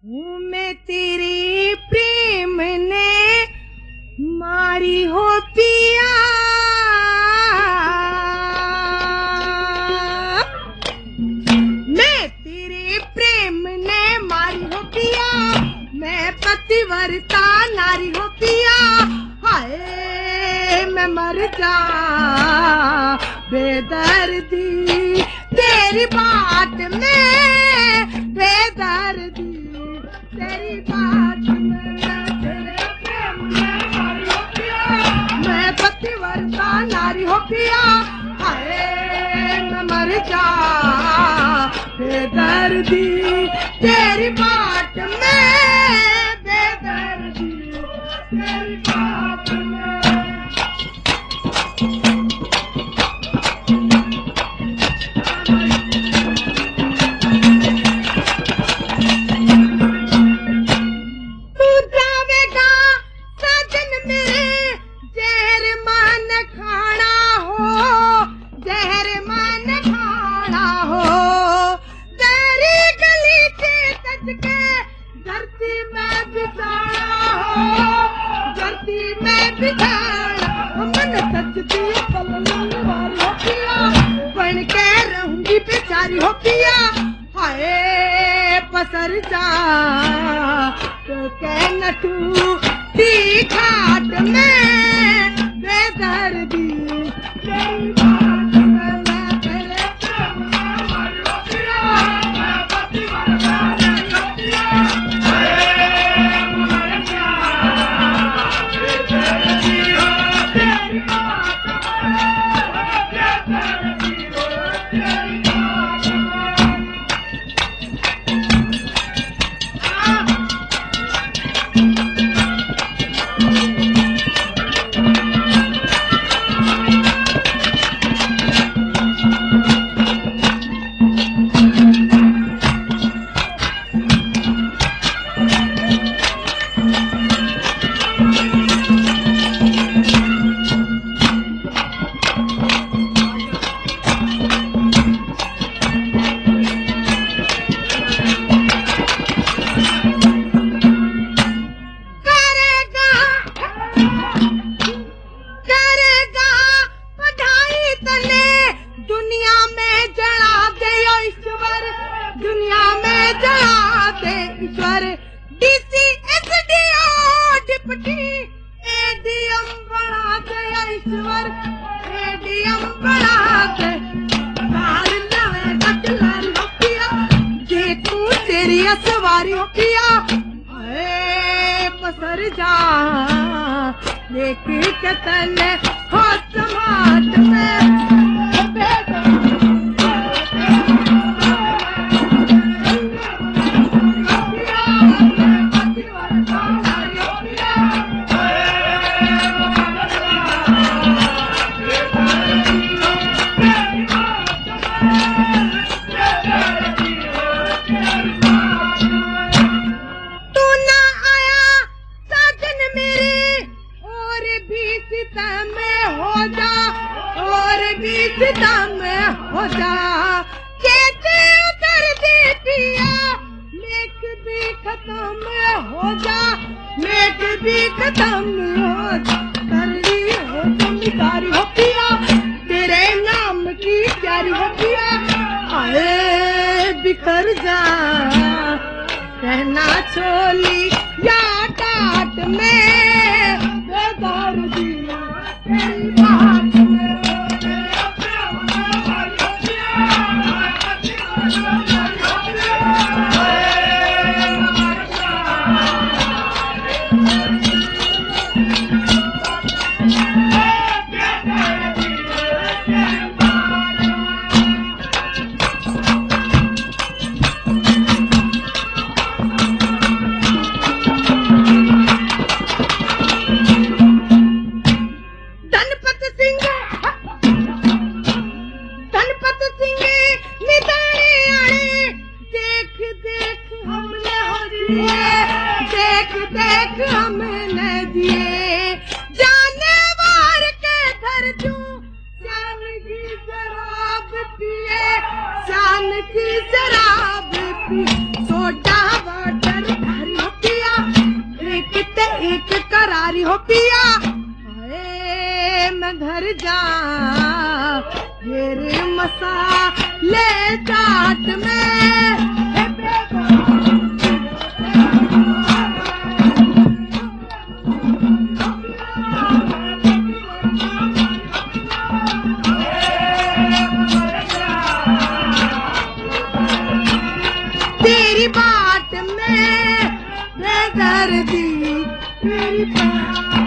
हूँ मैं तेरे प्रेम ने मारी हो पिया, मैं तेरे प्रेम ने मारी हो पिया, मैं पतिव्रता नारी हो पिया। हाय मैं मर जा बेदर्दी तेरी बात में, बेदर्दी तेरी बात में, तेरे प्रेम में नारी हो पिया, मैं पतिव्रता नारी हो पिया। हाय मैं मर जा बेदर्दी तेरी बात में, बेदर्दी तेरी बात में। बन के रहूंगी बेचारी हो पिया। हाय पसर जा तो कह न टूटी घाट में, बेदर्दी तेरी बात में, मैं तेरे प्रेम में मरी हो पिया, मैं पतिव्रता नारी हो पिया। हाय मर जा बेदर्दी तेरी बात में, बेदर्दी तेरी बात में। दुनिया में जला दे ईश्वर, DCSDO डिप्टी एडीएम बना दे ईश्वर, एडीएम बना दे। काल नवे कटलरी हो पिया, जे तू तेरी सवारी हो पिया। हाय पसर जा लेके कतल हो समाज में, सितम हो जा कहते उतर दे पिया, लेक भी खत्म हो जा, लेक भी खत्म हो जा, करनी हो तुम कारी हो पिया, तेरे नाम की प्यारी हो पिया। आए बिखर जा कहना चोली या टाट में, बेदर्दी तेरी बात में। देख देख हमने दिए जानवर के धर जो शान की शराब पिए, शान की शराब पी, सोडा वाटर प्यारी हो पिया आए मैं घर जा तेरे मसाले चाट में तेरी बात में बेदर्दी तेरी बात